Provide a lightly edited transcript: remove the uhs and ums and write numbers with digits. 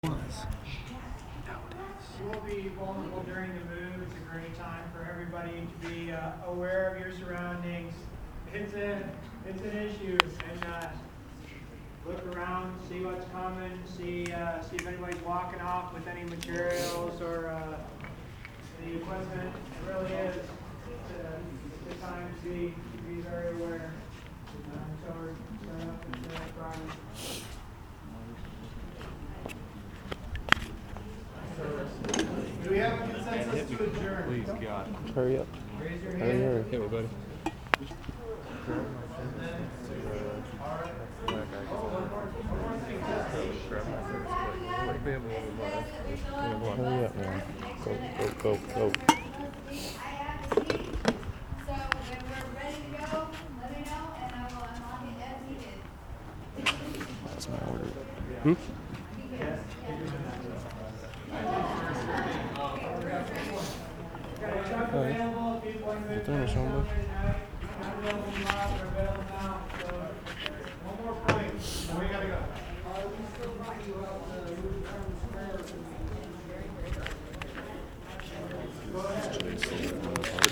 You will be vulnerable during the move. It's a great time for everybody to be aware of your surroundings. It's an issue, and look around, see what's coming, see if anybody's walking off with any materials or the equipment. It really is. It's a good time to be very aware. So we're starting up with Friday. Do we have a consensus to adjourn? Please, God. Hurry up. Raise your Hurry, hand. hurry. Hit me, buddy. Hurry up, man. Go, go, go, go. That's my order. Hmm? Got a truck available if people want to move Thermos on, bud. not available tomorrow, they're available now.